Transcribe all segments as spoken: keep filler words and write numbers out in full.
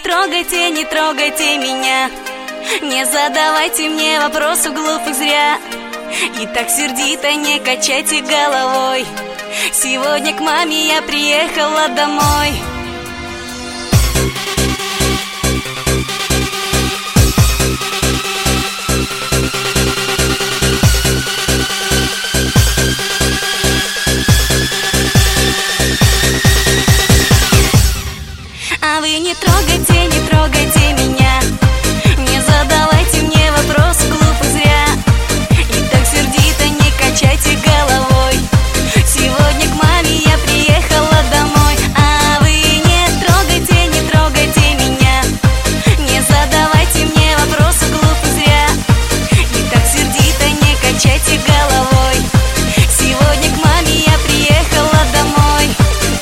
трогайте, не трогайте меня. Не задавайте мне вопросов глупых зря. И так сердито не качайте головой. Сегодня к маме я приехала домой. А вы не трогайте, не трогайте меня. Не задавайте мне вопросы глупых зря. И так сердито не качайте головой. Сегодня к маме я приехала домой. А вы не трогайте, не трогайте меня. Не задавайте мне вопросы глупых зря. И так сердито не качайте головой. Сегодня к маме я приехала домой.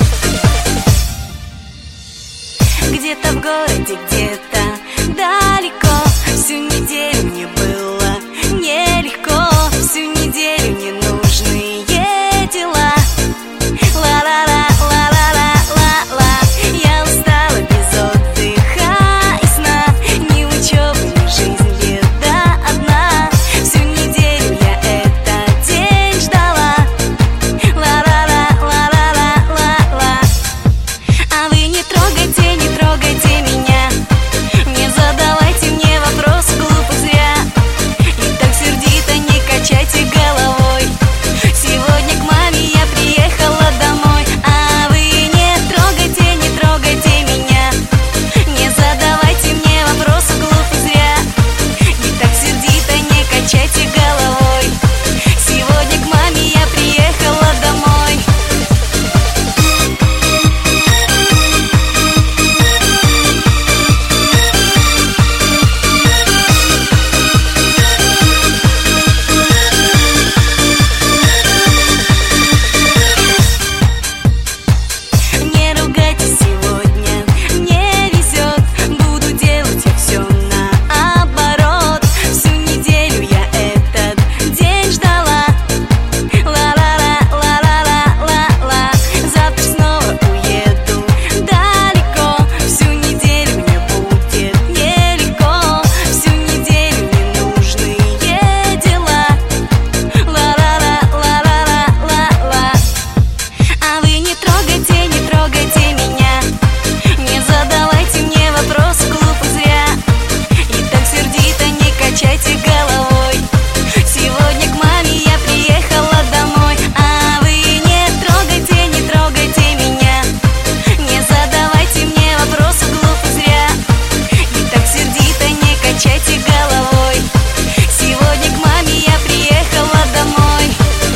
Где-то в городе, где-то далеко. Всю неделю мне было нелегко. Всю неделю ненужные дела. Ла-ла-ла, ла-ла-ла-ла-ла. Я устала без отдыха и сна. Ни учебы, ни жизнь, беда одна. Всю неделю я этот день ждала. Ла-ла-ла, ла-ла-ла-ла-ла. А вы не трогайте, не трогайте меня. Не задавайте мне вопросы глупых зря. И так сердито не качайте головой. Сегодня к маме я приехала домой. А вы не трогайте, не трогайте меня. Не задавайте мне вопросы глупых зря. И так сердито не качайте головой. Сегодня к маме я приехала домой. Не ругайтесь, сегодня не везет. Буду делать я все наоборот. Всю неделю я этот день ждала. Ла-ла-ла, ла-ла-ла-ла-ла. Завтра снова уеду далеко. Всю неделю мне будет нелегко. Всю неделю ненужные дела. Ла-ла-ла, ла-ла-ла-ла-ла. А вы не трогайте, не трогайте меня. Не задавайте мне вопросы глупых зря. И так сердито не качайте головой. Сегодня к маме я приехала домой. А вы не трогайте, не трогайте меня. Не задавайте мне вопросы глупых зря. И так сердито не качайте головой. Сегодня к маме я приехала домой.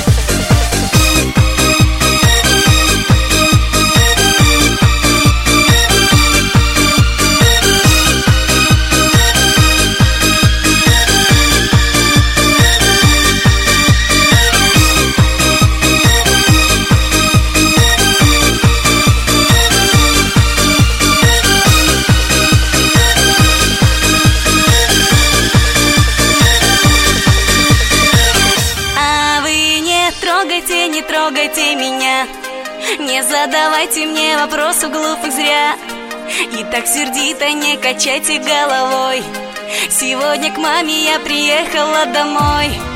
А вы не трогайте, не трогайте меня. Не задавайте мне вопросов глупых зря. И так сердито не качайте головой. Сегодня к маме я приехала домой.